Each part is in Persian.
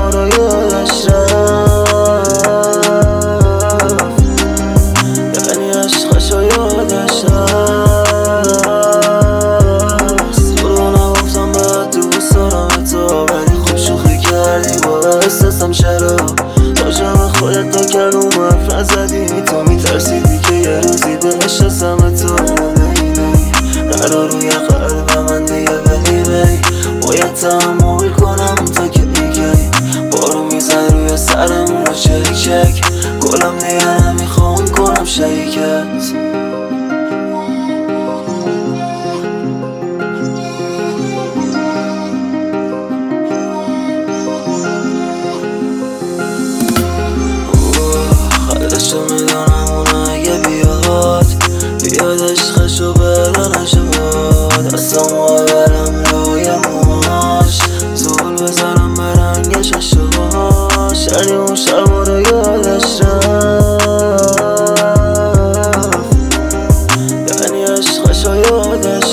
رو یادش رفت، یعنی عشقشو یادش رفت. رو نگفتم بهت دوست دارم تو، ولی خوب شوخی کردی با احساسم. چرا راجع به خودت تا کردم حرف نزدی؟ تو میترسیدی که یه روزی بشناسم تو. نرا روی قلب من دیگه بیبی، باید تحمل کنم تا که دیگه بارو میزن روی سرمون رو چک چک. گلم دیگه نمیخوام کنم شریکت. خودشو میدونم اون اگه بیاد عشقشو بدنشو باد. دستمو ببرم روی موهاش، زول بزنم به رنگش اشتباش. یعنی اون شبا رو یادش رفت، یعنی عشقشو یادش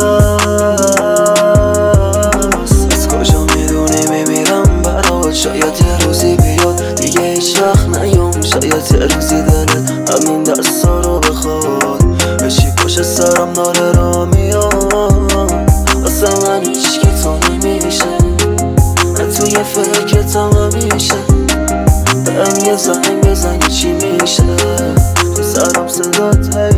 رفت. از کجا میدونی میمیرم برات؟ شاید یه روزی بیاد دیگه هیچ وقت نیام. شاید یه روزی دلت همین دستا رو بخواد، بشی پشت سرم داره را میاد. اصلا من هیچکی تو نمیشه، من توی فکرتم همیشه. بهم یه زنگ بزنی چی میشه؟ تو سرم صدات